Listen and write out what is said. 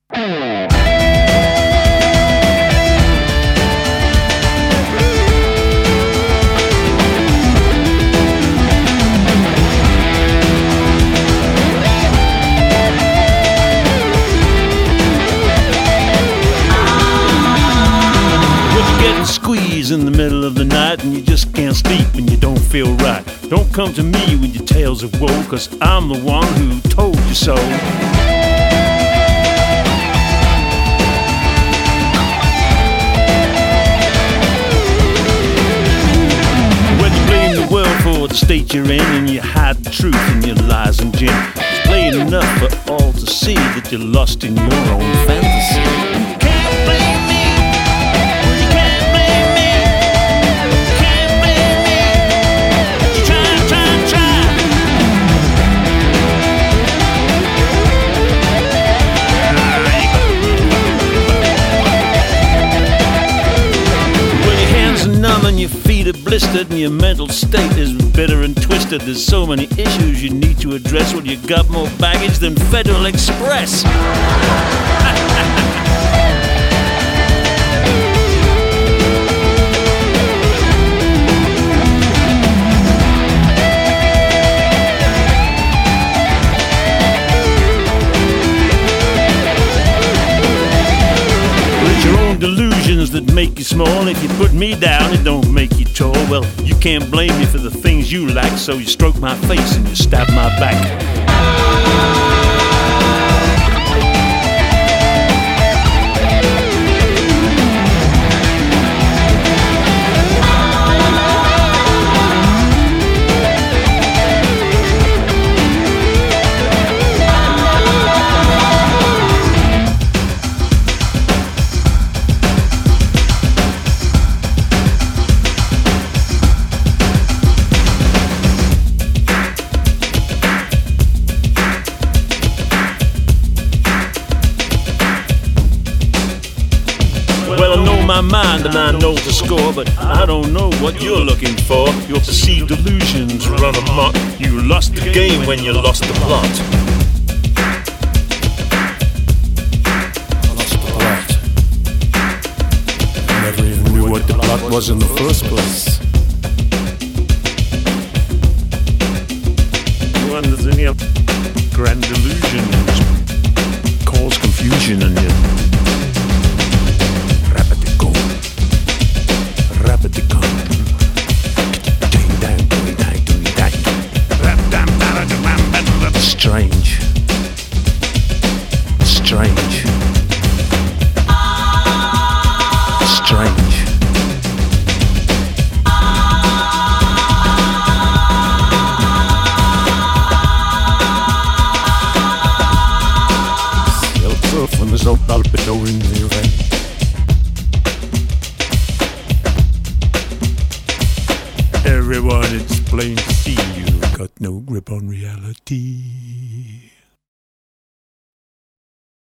Squeeze in the middle of the night and you just can't sleep and you don't feel right. Don't come to me with your tales of woe, 'cause I'm the one who told you so. When you blame the world for the state you're in and you hide the truth in your lies and gin, it's plain enough for all to see that you're lost in your own fantasy. And your feet are blistered and your mental state is bitter and twisted. There's so many issues you need to address. Well, you got more baggage than Federal Express. Delusions that make you small. If you put me down, it don't make you tall. Well, you can't blame me for the things you lack, so you stroke my face and you stab my back. My mind and I know the score, but I don't know what you're looking for. Your perceived illusions run amok. You lost the game when you lost the plot. I lost the plot. I never even knew what the plot was in the first place. One does any grand delusions cause confusion in you. Strange. Strange. Strange. Self when there's no palpito in the event. Everyone, it's plain to see you got no grip on reality.